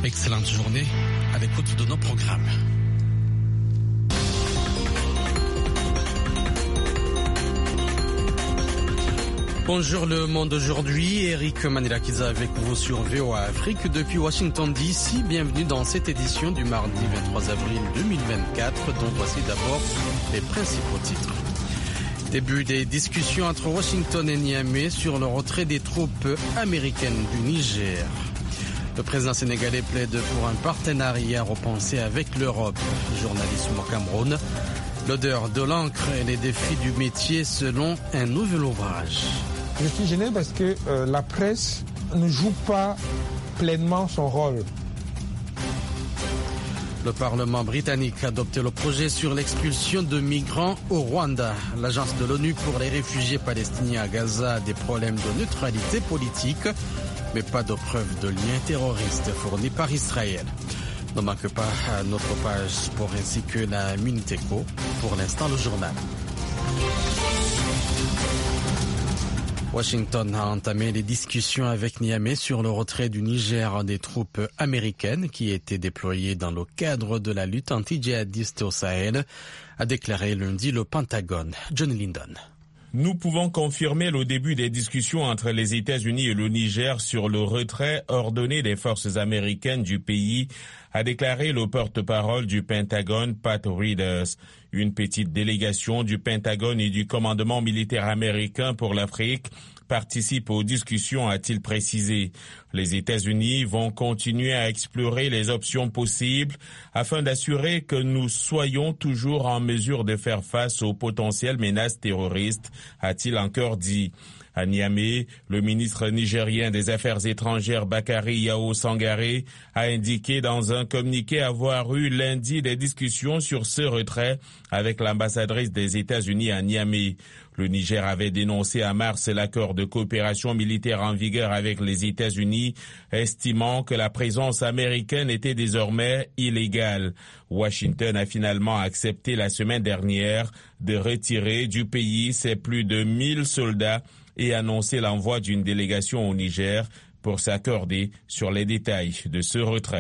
Excellente journée à l'écoute de nos programmes. Bonjour le monde aujourd'hui, Eric Manilakiza avec vous sur VOA Afrique depuis Washington DC. Bienvenue dans cette édition du mardi 23 avril 2024 dont voici d'abord les principaux titres. Début des discussions entre Washington et Niamey sur le retrait des troupes américaines du Niger. Le président sénégalais plaide pour un partenariat repensé avec l'Europe. Journalisme au Cameroun. L'odeur de l'encre et les défis du métier selon un nouvel ouvrage. Je suis gêné parce que la presse ne joue pas pleinement son rôle. Le Parlement britannique a adopté le projet sur l'expulsion de migrants au Rwanda. L'agence de l'ONU pour les réfugiés palestiniens à Gaza a des problèmes de neutralité politique, mais pas de preuves de liens terroristes fournis par Israël. Ne manque pas notre page sport ainsi que la Minute Éco. Pour l'instant, le journal. Washington a entamé les discussions avec Niamey sur le retrait du Niger des troupes américaines qui étaient déployées dans le cadre de la lutte anti-djihadiste au Sahel, a déclaré lundi le Pentagone. John Lyndon. Nous pouvons confirmer le début des discussions entre les États-Unis et le Niger sur le retrait ordonné des forces américaines du pays, a déclaré le porte-parole du Pentagone, Pat Reeders. Une petite délégation du Pentagone et du commandement militaire américain pour l'Afrique participe aux discussions, a-t-il précisé. Les États-Unis vont continuer à explorer les options possibles afin d'assurer que nous soyons toujours en mesure de faire face aux potentielles menaces terroristes, a-t-il encore dit. À Niamey, le ministre nigérien des Affaires étrangères Bakary Yao Sangaré a indiqué dans un communiqué avoir eu lundi des discussions sur ce retrait avec l'ambassadrice des États-Unis à Niamey. Le Niger avait dénoncé en mars l'accord de coopération militaire en vigueur avec les États-Unis, estimant que la présence américaine était désormais illégale. Washington a finalement accepté la semaine dernière de retirer du pays ses plus de 1000 soldats et annoncer l'envoi d'une délégation au Niger pour s'accorder sur les détails de ce retrait.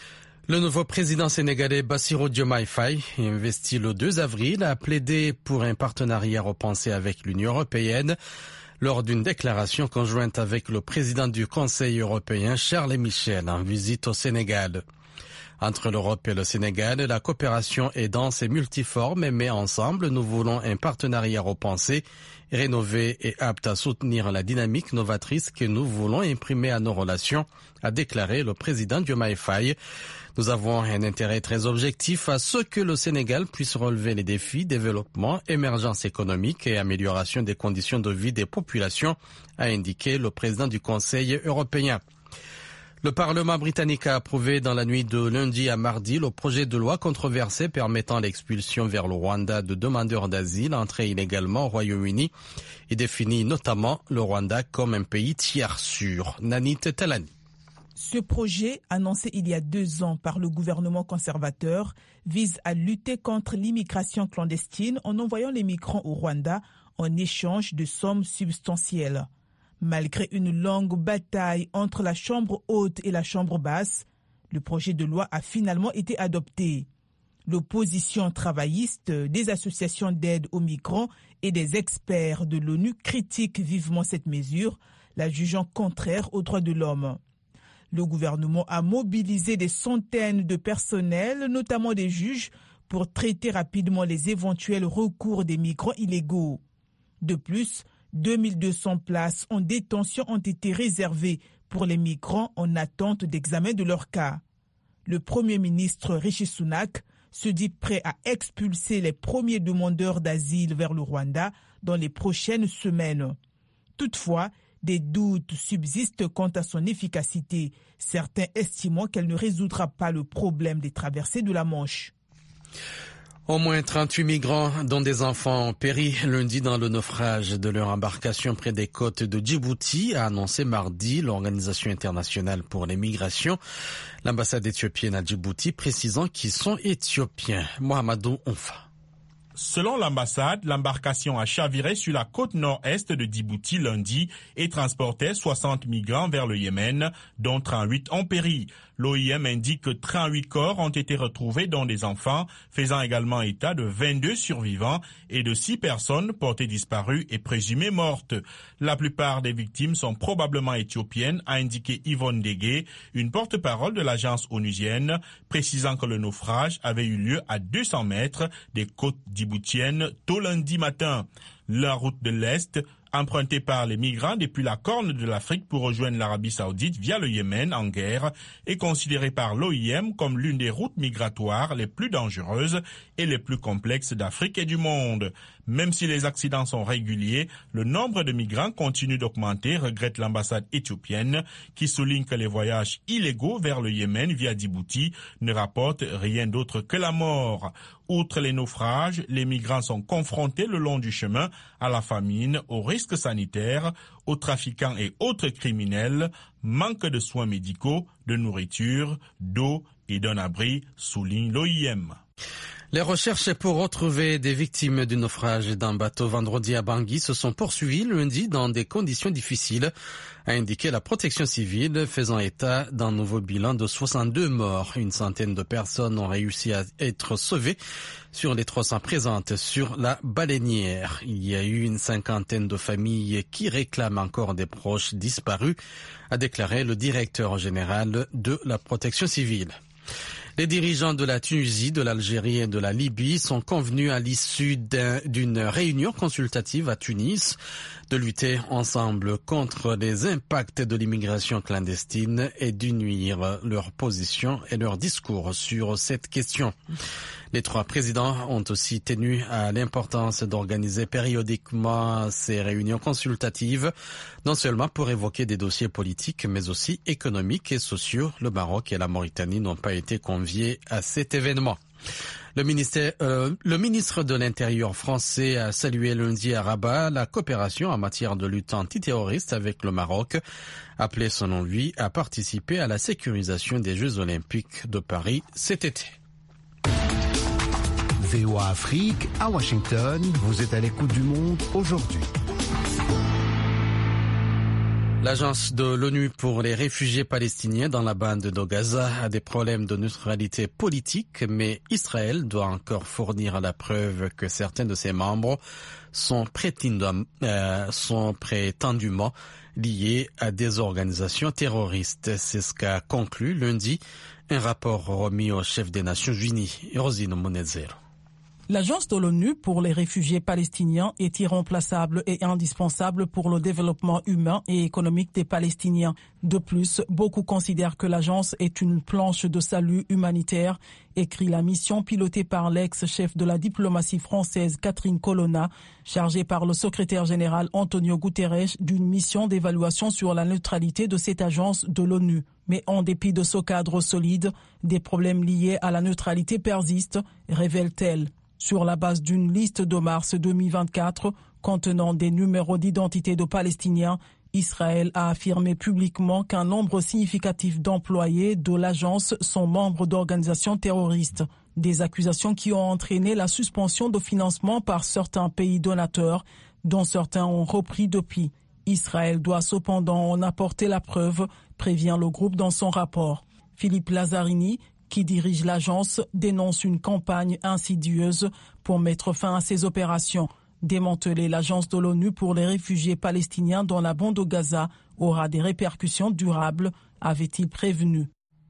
Le nouveau président sénégalais Bassirou Diomaye Faye, investi le 2 avril, a plaidé pour un partenariat repensé avec l'Union européenne lors d'une déclaration conjointe avec le président du Conseil européen Charles Michel en visite au Sénégal. Entre l'Europe et le Sénégal, la coopération est dense et multiforme, mais ensemble, nous voulons un partenariat repensé, rénové et apte à soutenir la dynamique novatrice que nous voulons imprimer à nos relations, a déclaré le président Diomaye Faye. Nous avons un intérêt très objectif à ce que le Sénégal puisse relever les défis développement, émergence économique et amélioration des conditions de vie des populations, a indiqué le président du Conseil européen. Le Parlement britannique a approuvé dans la nuit de lundi à mardi le projet de loi controversé permettant l'expulsion vers le Rwanda de demandeurs d'asile entrés illégalement au Royaume-Uni et définit notamment le Rwanda comme un pays tiers sûr. Nanit Talani. Ce projet, annoncé il y a 2 ans par le gouvernement conservateur, vise à lutter contre l'immigration clandestine en envoyant les migrants au Rwanda en échange de sommes substantielles. Malgré une longue bataille entre la Chambre haute et la Chambre basse, le projet de loi a finalement été adopté. L'opposition travailliste, des associations d'aide aux migrants et des experts de l'ONU critiquent vivement cette mesure, la jugeant contraire aux droits de l'homme. Le gouvernement a mobilisé des centaines de personnels, notamment des juges, pour traiter rapidement les éventuels recours des migrants illégaux. De plus, 2200 places en détention ont été réservées pour les migrants en attente d'examen de leur cas. Le Premier ministre Rishi Sunak se dit prêt à expulser les premiers demandeurs d'asile vers le Rwanda dans les prochaines semaines. Toutefois, des doutes subsistent quant à son efficacité, certains estimant qu'elle ne résoudra pas le problème des traversées de la Manche. Au moins 38 migrants, dont des enfants, ont péri lundi dans le naufrage de leur embarcation près des côtes de Djibouti, a annoncé mardi l'Organisation internationale pour les migrations. L'ambassade éthiopienne à Djibouti précisant qu'ils sont éthiopiens. Mohamedou Onfa. Selon l'ambassade, l'embarcation a chaviré sur la côte nord-est de Djibouti lundi et transportait 60 migrants vers le Yémen, dont 38 ont péri. L'OIM indique que 38 corps ont été retrouvés, dont des enfants, faisant également état de 22 survivants et de 6 personnes portées disparues et présumées mortes. La plupart des victimes sont probablement éthiopiennes, a indiqué Yvonne Degué, une porte-parole de l'agence onusienne, précisant que le naufrage avait eu lieu à 200 mètres des côtes djiboutiennes tôt lundi matin. La route de l'Est, empruntée par les migrants depuis la Corne de l'Afrique pour rejoindre l'Arabie Saoudite via le Yémen en guerre, est considérée par l'OIM comme l'une des routes migratoires les plus dangereuses et les plus complexes d'Afrique et du monde. Même si les accidents sont réguliers, le nombre de migrants continue d'augmenter, regrette l'ambassade éthiopienne, qui souligne que les voyages illégaux vers le Yémen via Djibouti ne rapportent rien d'autre que la mort. Outre les naufrages, les migrants sont confrontés le long du chemin à la famine, aux risques sanitaires, aux trafiquants et autres criminels, manque de soins médicaux, de nourriture, d'eau et d'un abri, souligne l'OIM. Les recherches pour retrouver des victimes du naufrage d'un bateau vendredi à Bangui se sont poursuivies lundi dans des conditions difficiles, a indiqué la protection civile, faisant état d'un nouveau bilan de 62 morts. Une centaine de personnes ont réussi à être sauvées sur les 300 présentes sur la baleinière. Il y a eu une cinquantaine de familles qui réclament encore des proches disparus, a déclaré le directeur général de la protection civile. Les dirigeants de la Tunisie, de l'Algérie et de la Libye sont convenus à l'issue d'une réunion consultative à Tunis de lutter ensemble contre les impacts de l'immigration clandestine et d'unir leur position et leur discours sur cette question. Les 3 présidents ont aussi tenu à l'importance d'organiser périodiquement ces réunions consultatives, non seulement pour évoquer des dossiers politiques, mais aussi économiques et sociaux. Le Maroc et la Mauritanie n'ont pas été conviés à cet événement. Le ministre de l'Intérieur français a salué lundi à Rabat la coopération en matière de lutte antiterroriste avec le Maroc, appelé selon lui à participer à la sécurisation des Jeux Olympiques de Paris cet été. VOA Afrique, à Washington, vous êtes à l'écoute du monde aujourd'hui. L'agence de l'ONU pour les réfugiés palestiniens dans la bande de Gaza a des problèmes de neutralité politique, mais Israël doit encore fournir la preuve que certains de ses membres sont prétendument liés à des organisations terroristes. C'est ce qu'a conclu lundi un rapport remis au chef des Nations Unies, Rosine Monezero. L'agence de l'ONU pour les réfugiés palestiniens est irremplaçable et indispensable pour le développement humain et économique des Palestiniens. De plus, beaucoup considèrent que l'agence est une planche de salut humanitaire, écrit la mission pilotée par l'ex-chef de la diplomatie française Catherine Colonna, chargée par le secrétaire général Antonio Guterres d'une mission d'évaluation sur la neutralité de cette agence de l'ONU. Mais en dépit de ce cadre solide, des problèmes liés à la neutralité persistent, révèle-t-elle. Sur la base d'une liste de mars 2024 contenant des numéros d'identité de Palestiniens, Israël a affirmé publiquement qu'un nombre significatif d'employés de l'agence sont membres d'organisations terroristes. Des accusations qui ont entraîné la suspension de financement par certains pays donateurs, dont certains ont repris depuis. Israël doit cependant en apporter la preuve, prévient le groupe dans son rapport. Philippe Lazzarini, qui dirige l'agence, dénonce une campagne insidieuse pour mettre fin à ces opérations. Démanteler l'agence de l'ONU pour les réfugiés palestiniens dans la bande de Gaza aura des répercussions durables, avait-il prévenu.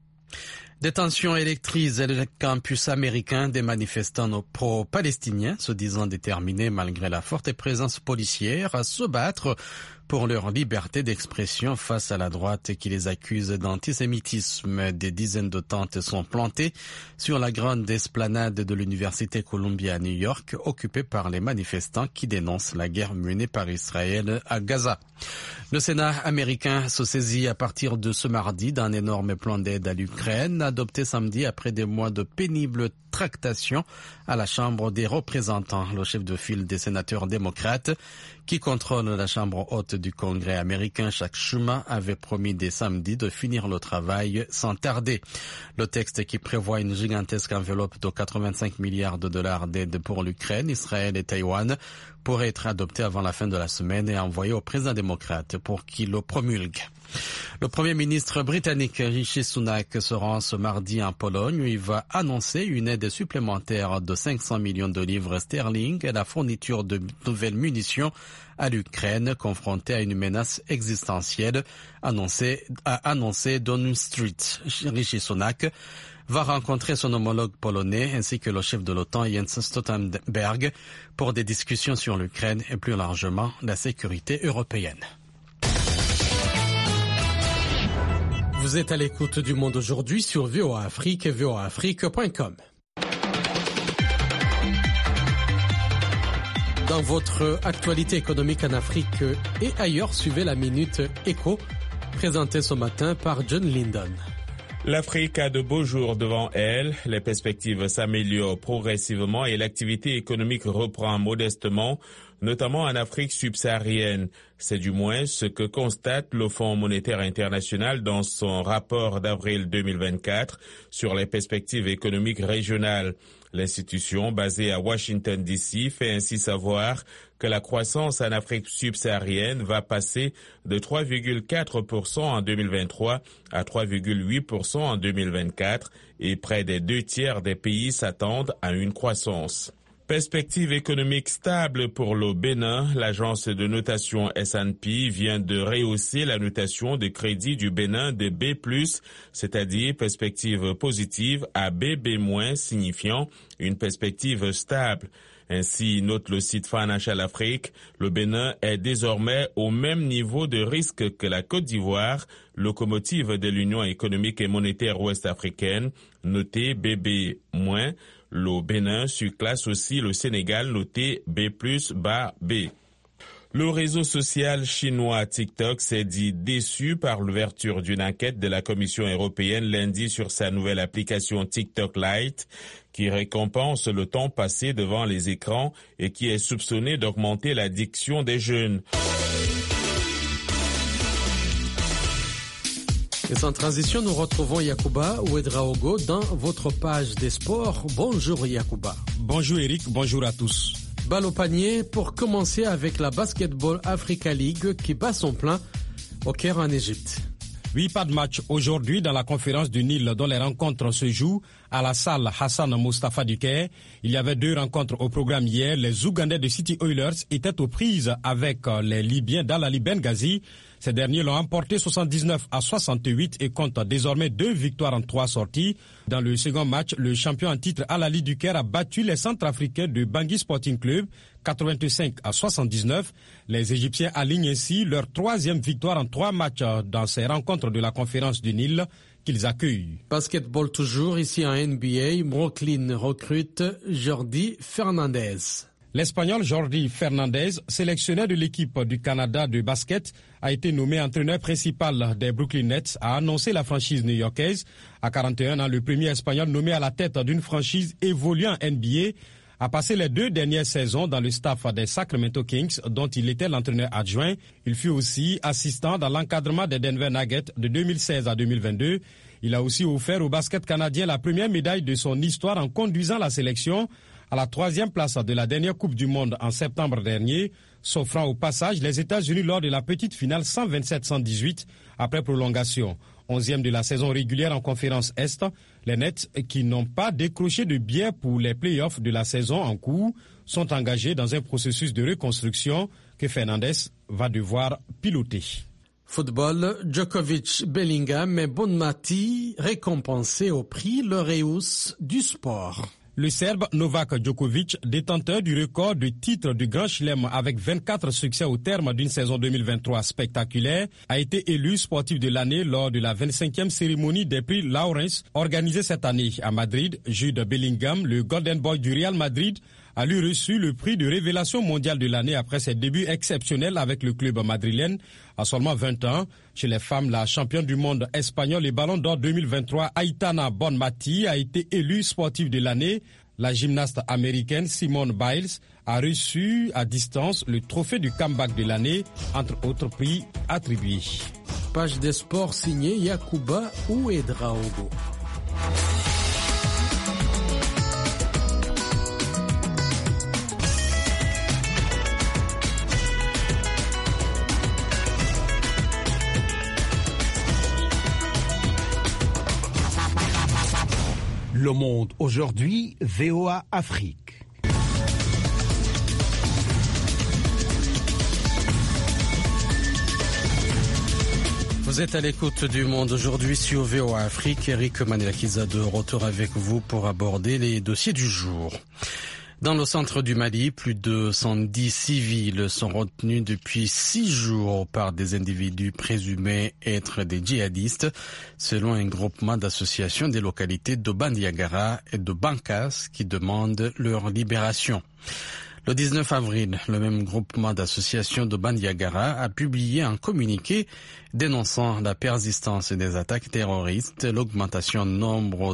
Des tensions électrisent le campus américain des manifestants pro-palestiniens, se disant déterminés malgré la forte présence policière à se battre pour leur liberté d'expression face à la droite qui les accuse d'antisémitisme. Des dizaines de tentes sont plantées sur la grande esplanade de l'Université Columbia à New York, occupée par les manifestants qui dénoncent la guerre menée par Israël à Gaza. Le Sénat américain se saisit à partir de ce mardi d'un énorme plan d'aide à l'Ukraine, adopté samedi après des mois de pénibles tractations à la Chambre des représentants. Le chef de file des sénateurs démocrates, qui contrôle la Chambre haute du Congrès américain, Chuck Schumer, avait promis dès samedi de finir le travail sans tarder. Le texte qui prévoit une gigantesque enveloppe de 85 milliards de dollars d'aide pour l'Ukraine, Israël et Taïwan pourrait être adopté avant la fin de la semaine et envoyé au président démocrate pour qu'il le promulgue. Le Premier ministre britannique Rishi Sunak se rend ce mardi en Pologne où il va annoncer une aide supplémentaire de 500 millions de livres sterling et la fourniture de nouvelles munitions à l'Ukraine confrontée à une menace existentielle, a annoncé Downing Street. Rishi Sunak va rencontrer son homologue polonais ainsi que le chef de l'OTAN Jens Stoltenberg pour des discussions sur l'Ukraine et plus largement la sécurité européenne. Vous êtes à l'écoute du Monde aujourd'hui sur VOA Afrique et voaafrique.com. Dans votre actualité économique en Afrique et ailleurs, suivez la Minute Éco, présentée ce matin par John Lyndon. L'Afrique a de beaux jours devant elle, les perspectives s'améliorent progressivement et l'activité économique reprend modestement, notamment en Afrique subsaharienne. C'est du moins ce que constate le Fonds monétaire international dans son rapport d'avril 2024 sur les perspectives économiques régionales. L'institution, basée à Washington DC, fait ainsi savoir que la croissance en Afrique subsaharienne va passer de 3,4% en 2023 à 3,8% en 2024 et près des 2/3 des pays s'attendent à une croissance. Perspective économique stable pour le Bénin, l'agence de notation S&P vient de rehausser la notation de crédit du Bénin de B+, c'est-à-dire perspective positive, à BB-, signifiant une perspective stable. Ainsi, note le site Financial Afrique, le Bénin est désormais au même niveau de risque que la Côte d'Ivoire, locomotive de l'Union économique et monétaire ouest-africaine, noté BB-. Le Bénin surclasse aussi le Sénégal, noté B+/B. Le réseau social chinois TikTok s'est dit déçu par l'ouverture d'une enquête de la Commission européenne lundi sur sa nouvelle application TikTok Lite, qui récompense le temps passé devant les écrans et qui est soupçonné d'augmenter l'addiction des jeunes. Et sans transition, nous retrouvons Yacouba Ouedraogo dans votre page des sports. Bonjour Yacouba. Bonjour Eric, bonjour à tous. Balle au panier pour commencer avec la Basketball Africa League qui bat son plein au Caire en Égypte. Oui, pas de match aujourd'hui dans la conférence du Nil dont les rencontres se jouent à la salle Hassan Mustafa du Caire. Il y avait 2 rencontres au programme hier. Les Ougandais de City Oilers étaient aux prises avec les Libyens d'Al-Ali Benghazi. Ces derniers l'ont emporté 79-68 et comptent désormais 2 victoires en 3 sorties. Dans le second match, le champion en titre Al-Ali du Caire a battu les Centrafricains de Bangui Sporting Club 85-79. Les Égyptiens alignent ainsi leur 3e victoire en 3 matchs dans ces rencontres de la conférence du Nil qu'ils accueillent. Basketball toujours, ici en NBA, Brooklyn recrute Jordi Fernandez. L'Espagnol Jordi Fernandez, sélectionneur de l'équipe du Canada de basket, a été nommé entraîneur principal des Brooklyn Nets, a annoncé la franchise new-yorkaise. À 41 ans, le premier Espagnol nommé à la tête d'une franchise évoluant en NBA a passé les 2 dernières saisons dans le staff des Sacramento Kings, dont il était l'entraîneur adjoint. Il fut aussi assistant dans l'encadrement des Denver Nuggets de 2016 à 2022. Il a aussi offert au basket canadien la première médaille de son histoire en conduisant la sélection à la 3e place de la dernière Coupe du Monde en septembre dernier, s'offrant au passage les États-Unis lors de la petite finale 127-118 après prolongation. 11e de la saison régulière en conférence Est, les Nets, qui n'ont pas décroché de billets pour les playoffs de la saison en cours, sont engagés dans un processus de reconstruction que Fernandez va devoir piloter. Football, Djokovic, Bellingham et Bonmati récompensés au prix Laureus du sport. Le Serbe Novak Djokovic, détenteur du record de titre du Grand Chelem avec 24 succès au terme d'une saison 2023 spectaculaire, a été élu sportif de l'année lors de la 25e cérémonie des prix Lawrence organisée cette année à Madrid. Jude Bellingham, le Golden Boy du Real Madrid, a lui reçu le prix de révélation mondiale de l'année après ses débuts exceptionnels avec le club madrilène. À seulement 20 ans, chez les femmes, la championne du monde espagnole et Ballon d'Or 2023, Aitana Bonmati, a été élue sportive de l'année. La gymnaste américaine Simone Biles a reçu à distance le trophée du comeback de l'année, entre autres prix attribués. Page des sports signée Yacouba Ouedraogo. Le Monde aujourd'hui, VOA Afrique. Vous êtes à l'écoute du Monde aujourd'hui sur VOA Afrique. Eric Manilakiza de retour avec vous pour aborder les dossiers du jour. Dans le centre du Mali, plus de 110 civils sont retenus depuis 6 jours par des individus présumés être des djihadistes, selon un groupement d'associations des localités de Bandiagara et de Bankas qui demandent leur libération. Le 19 avril, le même groupement d'associations de Bandiagara a publié un communiqué dénonçant la persistance des attaques terroristes, l'augmentation du nombre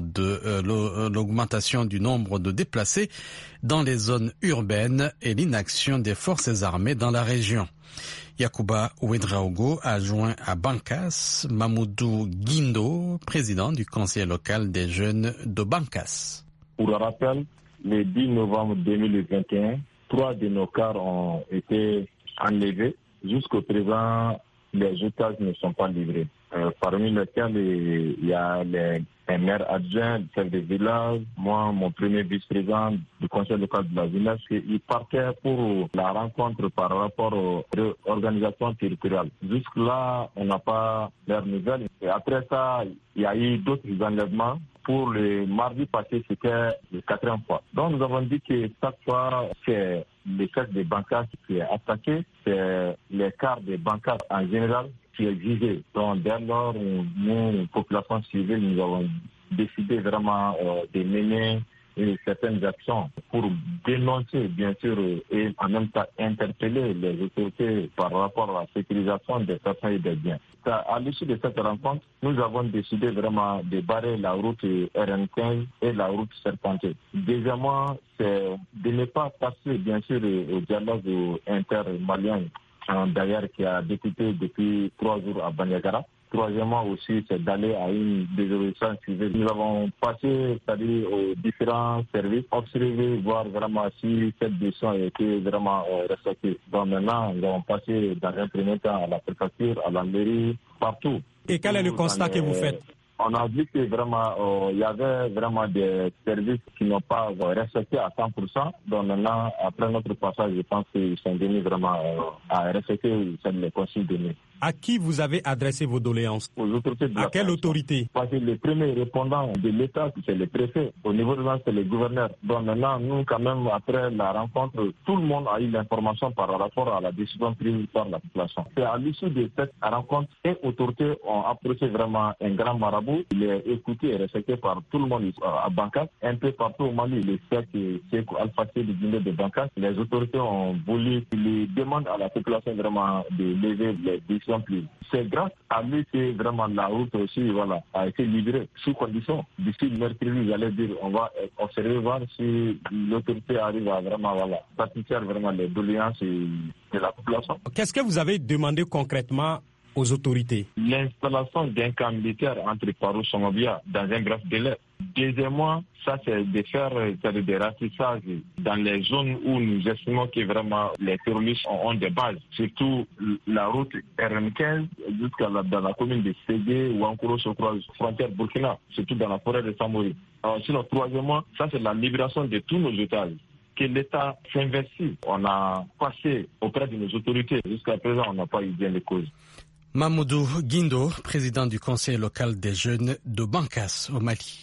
de déplacés dans les zones urbaines et l'inaction des forces armées dans la région. Yacouba Ouedraogo a joint à Bankas Mamoudou Guindo, président du conseil local des jeunes de Bankas. Pour le rappel, le 10 novembre 2021, 3 de nos cars ont été enlevés. Jusqu'au présent, les otages ne sont pas livrés. Parmi lesquels, il y a un maire adjoint, le chef de village, moi, mon premier vice-président du conseil local de la jeunesse. Ils partaient pour la rencontre par rapport aux organisations territoriales. Jusque-là, on n'a pas leurs nouvelles. Et après ça, il y a eu d'autres enlèvements. Pour le mardi passé, c'était la 4e fois. Donc nous avons dit que chaque fois, c'est le chef des bancaires qui est attaqué, c'est les cars des bancaires en général qui est visé. Donc dès lors, nous, population civile, nous avons décidé vraiment de mener certaines actions pour dénoncer, bien sûr, et en même temps interpeller les autorités par rapport à la sécurisation des personnes et des biens. À l'issue de cette rencontre, nous avons décidé vraiment de barrer la route RN15 et la route Serpentée. Deuxièmement, c'est de ne pas passer, bien sûr, au dialogue inter-malien, d'ailleurs, qui a débuté depuis 3 jours à Bandiagara. Troisièmement aussi, c'est d'aller à une désobéissance civile. Nous avons passé, c'est-à-dire aux différents services, observer, voir vraiment si cette décision a été vraiment respectée. Donc maintenant, nous avons passé dans un premier temps à la préfecture, à la mairie, partout. Et quel est le constat que vous faites? On a vu que vraiment, il y avait vraiment des services qui n'ont pas respecté à 100%. Donc maintenant, après notre passage, je pense qu'ils sont venus vraiment à respecter les consignes données. À qui vous avez adressé vos doléances? Aux autorités de la quelle autorité? Parce que les premiers répondants de l'État, c'est le préfet. Au niveau de l'État, c'est le gouverneur. Donc maintenant, nous, quand même, après la rencontre, tout le monde a eu l'information par rapport à la décision prise par la population. C'est à l'issue de cette rencontre, les autorités ont approché vraiment un grand marabout. Il est écouté et respecté par tout le monde à Bankas. Un peu partout au Mali, le chef Alpha du Guinée de Bankas, les autorités ont voulu, ils demandent à la population vraiment de lever les décisions prises. C'est grâce à lui que vraiment la route aussi a été libérée sous condition. D'ici le mercredi, j'allais dire, on va observer, voir si l'autorité arrive à vraiment satisfaire vraiment les doléances de la population. Qu'est-ce que vous avez demandé concrètement aux autorités? L'installation d'un camp militaire entre Paro-Somobia dans un bref délai. Deuxièmement, ça c'est de faire des ratissages dans les zones où nous estimons que vraiment les terroristes ont des bases, surtout la route RN15 jusqu'à dans la commune de Ségué ou encore sur la frontière Burkina, surtout dans la forêt de Samori. Sinon, troisièmement, ça c'est la libération de tous nos otages. Que l'État s'investit. On a passé auprès de nos autorités. Jusqu'à présent, on n'a pas eu bien les causes. Mamoudou Guindo, président du conseil local des jeunes de Bankas au Mali.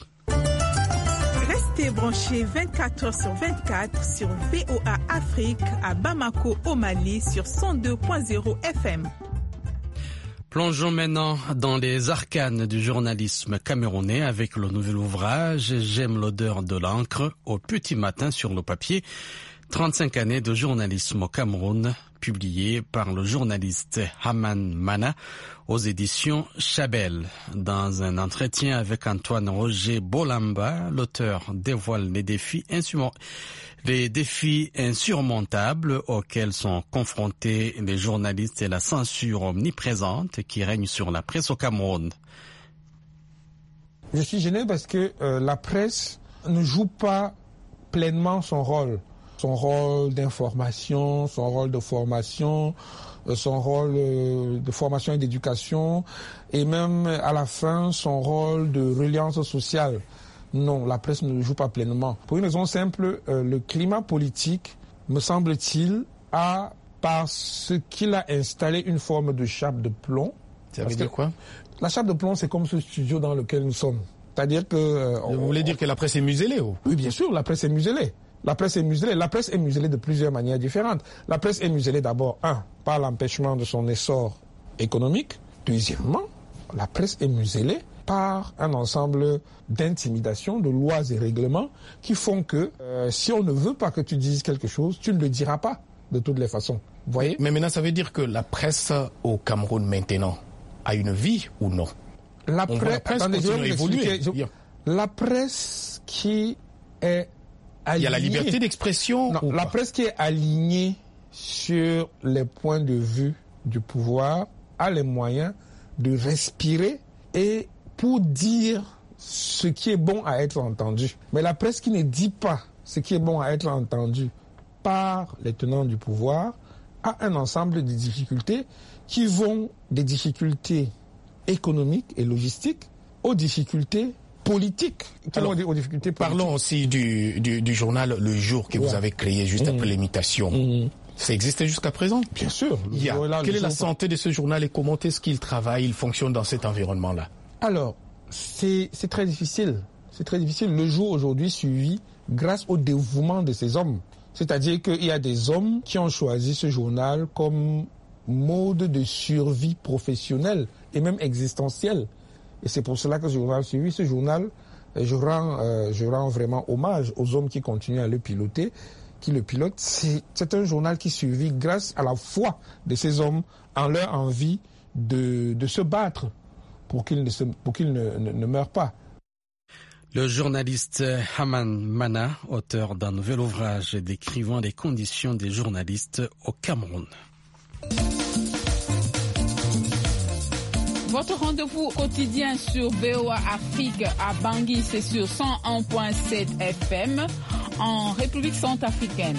Restez branchés 24h/24 sur VOA Afrique à Bamako au Mali sur 102.0 FM. Plongeons maintenant dans les arcanes du journalisme camerounais avec le nouvel ouvrage « J'aime l'odeur de l'encre » au petit matin sur le papier. 35 années de journalisme au Cameroun, publié par le journaliste Haman Mana aux éditions Chabel. Dans un entretien avec Antoine Roger Bolamba, l'auteur dévoile les défis insurmontables auxquels sont confrontés les journalistes et la censure omniprésente qui règne sur la presse au Cameroun. Je suis gêné parce que la presse ne joue pas pleinement son rôle d'information, son rôle de formation, son rôle de formation et d'éducation, et même à la fin son rôle de reliance sociale. Non, la presse ne le joue pas pleinement. Pour une raison simple, le climat politique, me semble-t-il, a, par ce qu'il a installé, une forme de chape de plomb. Ça veut dire quoi ? La chape de plomb, c'est comme ce studio dans lequel nous sommes. C'est-à-dire que... Vous voulez dire que la presse est muselée ou ? Oui, bien sûr, la presse est muselée. La presse est muselée. La presse est muselée de plusieurs manières différentes. La presse est muselée d'abord, par l'empêchement de son essor économique. Deuxièmement, la presse est muselée par un ensemble d'intimidations, de lois et règlements qui font que si on ne veut pas que tu dises quelque chose, tu ne le diras pas de toutes les façons. Vous voyez ? Mais maintenant, ça veut dire que la presse au Cameroun maintenant a une vie ou non ? La presse continue à évoluer. La presse qui est alignée... Il y a la liberté d'expression. Non, la presse qui est alignée sur les points de vue du pouvoir a les moyens de respirer et pour dire ce qui est bon à être entendu. Mais la presse qui ne dit pas ce qui est bon à être entendu par les tenants du pouvoir a un ensemble de difficultés qui vont des difficultés économiques et logistiques aux difficultés politiques. Alors, aux difficultés politiques. Parlons aussi du journal Le Jour que vous avez créé juste après l'imitation. Ça existait jusqu'à présent ? Bien sûr. Quelle est la santé de ce journal et comment est-ce qu'il travaille, il fonctionne dans cet environnement-là ? Alors, c'est très difficile. C'est très difficile. Le Jour aujourd'hui suivi grâce au dévouement de ces hommes. C'est-à-dire qu'il y a des hommes qui ont choisi ce journal comme mode de survie professionnelle et même existentielle. Et c'est pour cela que ce journal suivi, ce journal, je rends vraiment hommage aux hommes qui continuent à le piloter, qui le pilotent. C'est un journal qui survit grâce à la foi de ces hommes en leur envie de se battre pour qu'ils ne meurent pas. Le journaliste Haman Mana, auteur d'un nouvel ouvrage décrivant les conditions des journalistes au Cameroun. Votre rendez-vous quotidien sur VOA Afrique à Bangui, c'est sur 101.7 FM en République centrafricaine.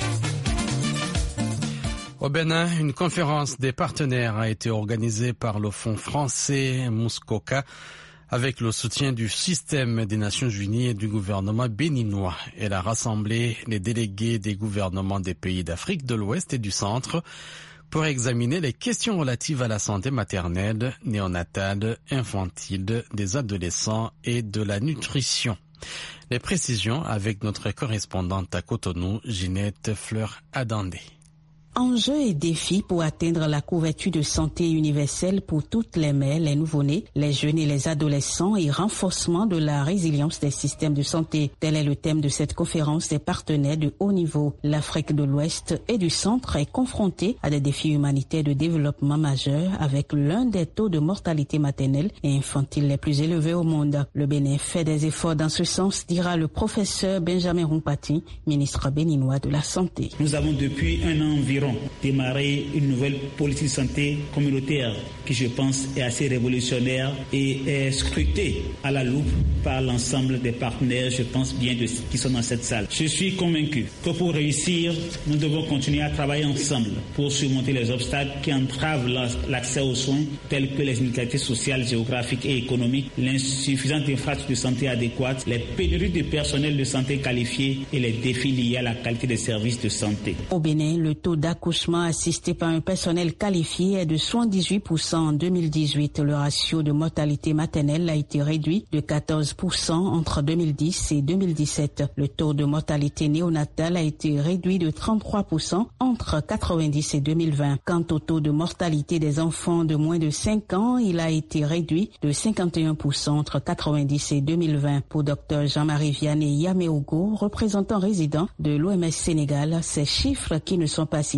Au Bénin, une conférence des partenaires a été organisée par le Fonds français Muskoka avec le soutien du système des Nations Unies et du gouvernement béninois. Elle a rassemblé les délégués des gouvernements des pays d'Afrique de l'Ouest et du Centre pour examiner les questions relatives à la santé maternelle, néonatale, infantile, des adolescents et de la nutrition. Les précisions avec notre correspondante à Cotonou, Ginette Fleur-Adandé. Enjeux et défis pour atteindre la couverture de santé universelle pour toutes les mères, les nouveau-nés, les jeunes et les adolescents et renforcement de la résilience des systèmes de santé. Tel est le thème de cette conférence des partenaires de haut niveau. L'Afrique de l'Ouest et du Centre est confrontée à des défis humanitaires de développement majeurs avec l'un des taux de mortalité maternelle et infantile les plus élevés au monde. Le Bénin fait des efforts dans ce sens, dira le professeur Benjamin Rumpati, ministre béninois de la Santé. Nous avons depuis un an environ démarrer une nouvelle politique de santé communautaire qui, je pense, est assez révolutionnaire et est scrutée à la loupe par l'ensemble des partenaires, je pense bien, qui sont dans cette salle. Je suis convaincu que pour réussir, nous devons continuer à travailler ensemble pour surmonter les obstacles qui entravent l'accès aux soins, tels que les inégalités sociales, géographiques et économiques, l'insuffisance d'infrastructures de santé adéquates, les pénuries de personnel de santé qualifié et les défis liés à la qualité des services de santé. Au Bénin, le taux d'accouchement assisté par un personnel qualifié est de 78% en 2018. Le ratio de mortalité maternelle a été réduit de 14% entre 2010 et 2017. Le taux de mortalité néonatale a été réduit de 33% entre 90 et 2020. Quant au taux de mortalité des enfants de moins de 5 ans, il a été réduit de 51% entre 90 et 2020. Pour Dr Jean-Marie Vianney Yameogo, représentant résident de l'OMS Sénégal, ces chiffres qui ne sont pas si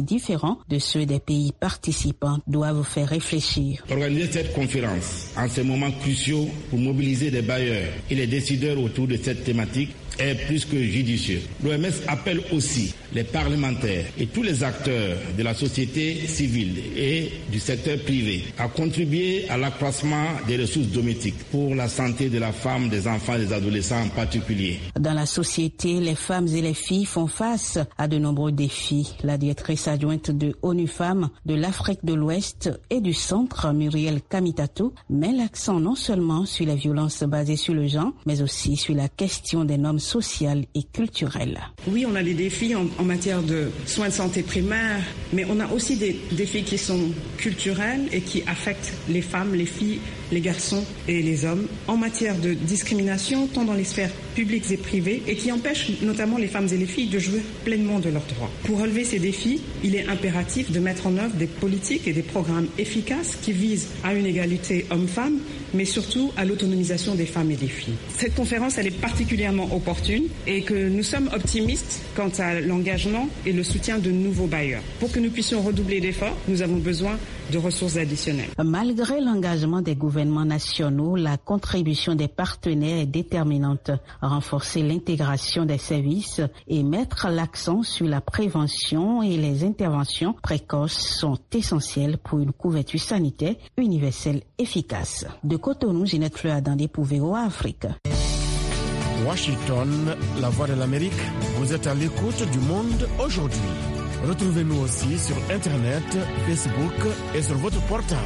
différents de ceux des pays participants doivent faire réfléchir. Organiser cette conférence en ces moments cruciaux pour mobiliser les bailleurs et les décideurs autour de cette thématique est plus que judicieux. L'OMS appelle aussi les parlementaires et tous les acteurs de la société civile et du secteur privé à contribuer à l'accroissement des ressources domestiques pour la santé de la femme, des enfants et des adolescents en particulier. Dans la société, les femmes et les filles font face à de nombreux défis. La directrice adjointe de ONU Femmes de l'Afrique de l'Ouest et du Centre, Muriel Kamitatou, met l'accent non seulement sur les violences basées sur le genre, mais aussi sur la question des normes sociales et culturelles. Oui, on a des défis en matière de soins de santé primaires, mais on a aussi des défis qui sont culturels et qui affectent les femmes, les filles, les garçons et les hommes en matière de discrimination, tant dans les sphères publiques et privées, et qui empêchent notamment les femmes et les filles de jouir pleinement de leurs droits. Pour relever ces défis, il est impératif de mettre en œuvre des politiques et des programmes efficaces qui visent à une égalité homme-femme, mais surtout à l'autonomisation des femmes et des filles. Cette conférence, elle est particulièrement opportune et que nous sommes optimistes quant à l'engagement et le soutien de nouveaux bailleurs. Pour que nous puissions redoubler d'efforts, nous avons besoin de ressources additionnelles. Malgré l'engagement des gouvernements nationaux, la contribution des partenaires est déterminante. Renforcer l'intégration des services et mettre l'accent sur la prévention et les interventions précoces sont essentielles pour une couverture sanitaire universelle efficace. De Cotonou, Ginette Fleur-Adandé pour VOA Afrique. Washington, la voix de l'Amérique, vous êtes à l'écoute du monde aujourd'hui. Retrouvez-nous aussi sur Internet, Facebook et sur votre portable.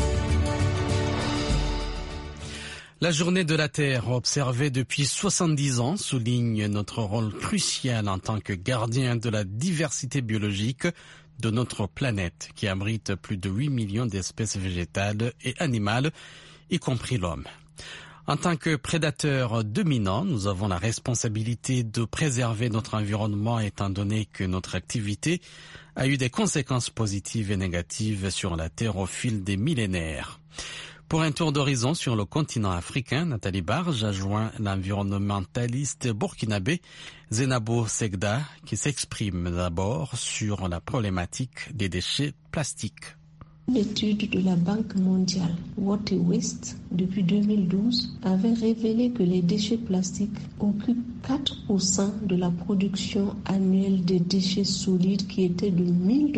La journée de la Terre, observée depuis 70 ans, souligne notre rôle crucial en tant que gardien de la diversité biologique de notre planète, qui abrite plus de 8 millions d'espèces végétales et animales, y compris l'homme. En tant que prédateurs dominants, nous avons la responsabilité de préserver notre environnement étant donné que notre activité a eu des conséquences positives et négatives sur la Terre au fil des millénaires. Pour un tour d'horizon sur le continent africain, Nathalie Barge a joint l'environnementaliste burkinabé Zenabo Segda qui s'exprime d'abord sur la problématique des déchets plastiques. L'étude de la Banque mondiale Water Waste depuis 2012 avait révélé que les déchets plastiques occupent 4% de la production annuelle des déchets solides qui était de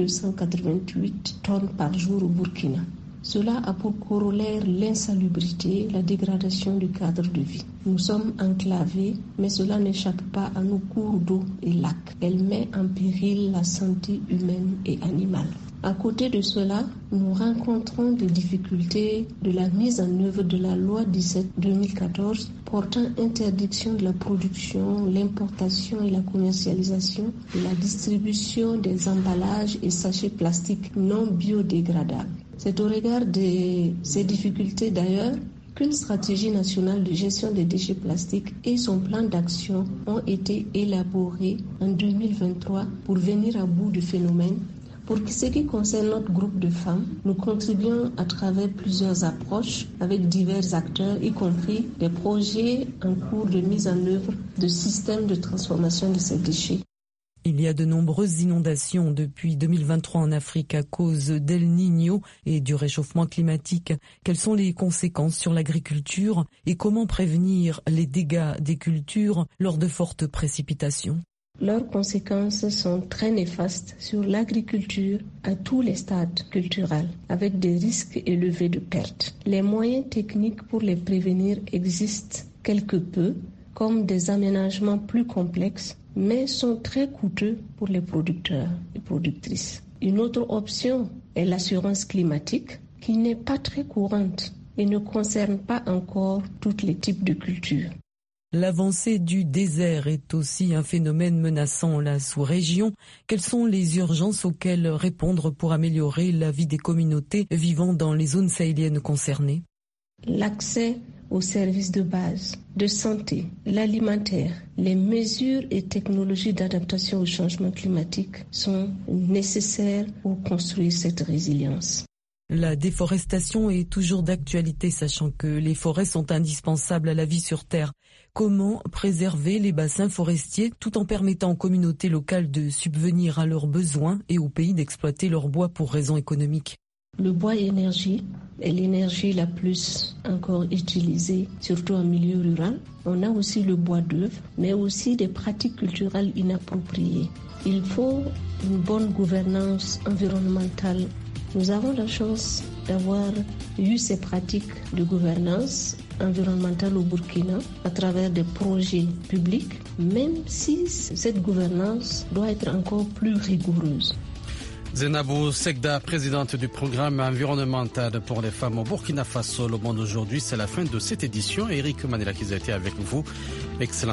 1288 tonnes par jour au Burkina. Cela a pour corollaire l'insalubrité, la dégradation du cadre de vie. Nous sommes enclavés, mais cela n'échappe pas à nos cours d'eau et lacs. Elle met en péril la santé humaine et animale. À côté de cela, nous rencontrons des difficultés de la mise en œuvre de la loi 17/2014 portant interdiction de la production, l'importation et la commercialisation de la distribution des emballages et sachets plastiques non biodégradables. C'est au regard de ces difficultés d'ailleurs qu'une stratégie nationale de gestion des déchets plastiques et son plan d'action ont été élaborés en 2023 pour venir à bout du phénomène. Pour ce qui concerne notre groupe de femmes, nous contribuons à travers plusieurs approches avec divers acteurs, y compris des projets en cours de mise en œuvre de systèmes de transformation de ces déchets. Il y a de nombreuses inondations depuis 2023 en Afrique à cause d'El Niño et du réchauffement climatique. Quelles sont les conséquences sur l'agriculture et comment prévenir les dégâts des cultures lors de fortes précipitations ? Leurs conséquences sont très néfastes sur l'agriculture à tous les stades culturels, avec des risques élevés de pertes. Les moyens techniques pour les prévenir existent quelque peu, comme des aménagements plus complexes, mais sont très coûteux pour les producteurs et productrices. Une autre option est l'assurance climatique, qui n'est pas très courante et ne concerne pas encore tous les types de cultures. L'avancée du désert est aussi un phénomène menaçant la sous-région. Quelles sont les urgences auxquelles répondre pour améliorer la vie des communautés vivant dans les zones sahéliennes concernées ? L'accès aux services de base, de santé, l'alimentaire, les mesures et technologies d'adaptation au changement climatique sont nécessaires pour construire cette résilience. La déforestation est toujours d'actualité, sachant que les forêts sont indispensables à la vie sur Terre. Comment préserver les bassins forestiers tout en permettant aux communautés locales de subvenir à leurs besoins et aux pays d'exploiter leur bois pour raisons économiques? Le bois énergie est l'énergie la plus encore utilisée, surtout en milieu rural. On a aussi le bois d'œuvre, mais aussi des pratiques culturelles inappropriées. Il faut une bonne gouvernance environnementale. Nous avons la chance d'avoir eu ces pratiques de gouvernance environnementale au Burkina à travers des projets publics, même si cette gouvernance doit être encore plus rigoureuse. Zainabou Sekda, présidente du programme environnemental pour les femmes au Burkina Faso. Le Monde aujourd'hui, c'est la fin de cette édition. Eric Manela qui a été avec vous. Excellent.